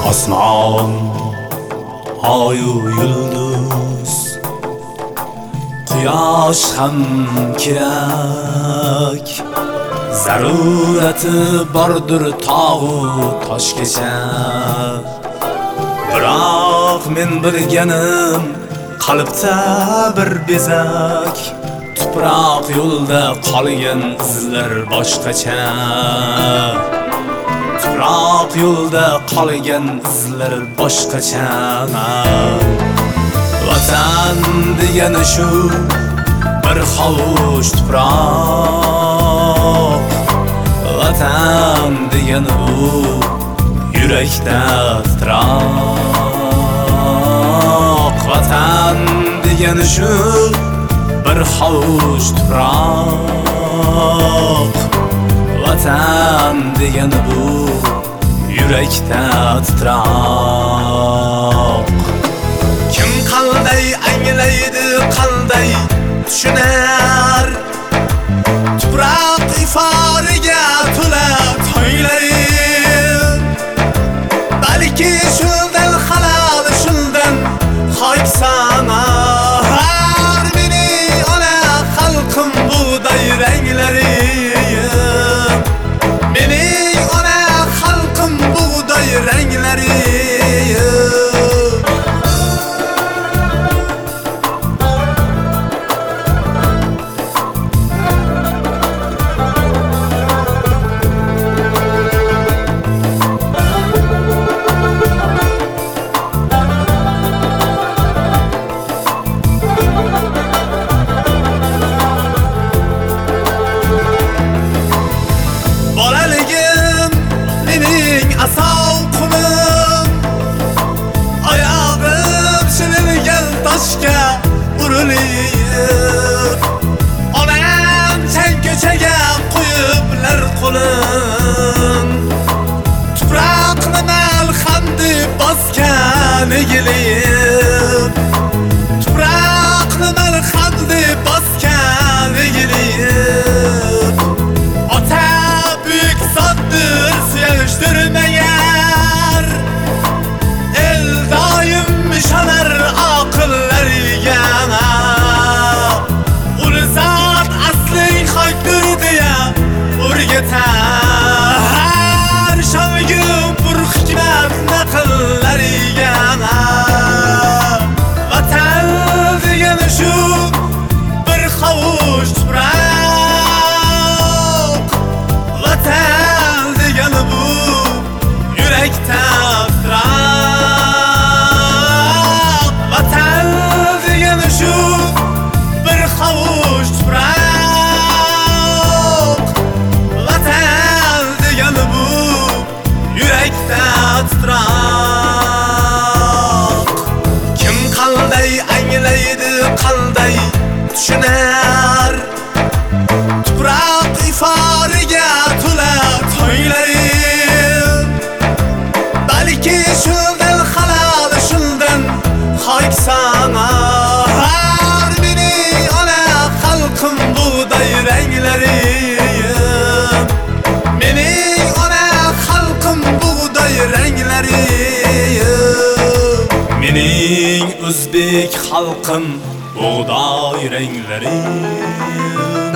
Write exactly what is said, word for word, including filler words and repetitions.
Osmon, oyu yulduz, quyosh ham kerak. Zarurati bordir tog'u toshgacha. Biroq men bilganim qalbda bir bezak. Tuproq yo'lda qolgan izlar boshqacha. Tuproq yo'lda qolgan izlar boshqacha. Vatan degani shu bir hovuch tuproq. Vatan degani bu yurakda titroq. Vatan degani shu bir hovuch tuproq. Vatan degani bu yurakda titroq. Kim qanday anglaydi, qanday tushunar? Tuproq iforiga to'la to'ylarim. Balki shundan halol, shundan xoysanar. Meni ona xalqim buğday ranglarim. Meni ona xalqim buğday ranglarim. Bolaligim mening asov qulim, oyog'im shilingan toshga urilib. Onam chang ko'chaga qo'yiblar qo'lim. Tuproqni malham deb bosgan egilib. Tuproqni malham deb bosgan egilib. Ota büyük satdır seviştirmeyer. El daim şanar akıllarıya. Ulu zat asli haktır diye urgeter. Şavgüm bir hikmet nakıllarıya. Vatan degani şu bir hovuch tuproq. Vatan degani bu yurakda titroq. Vatan degani shu bir hovuch tuproq. Vatan degani bu yurakda titroq. Kim qanday anglaydi, qanday tushunar? Tuproq iforiga to'la to'ylarim. Balki shundan halol, shundan xoysanar. Meni ona xalqim buğday ranglarim. Meni ona xalqim buğday ranglarim. Mening o'zbek xalqim buğday ranglarim.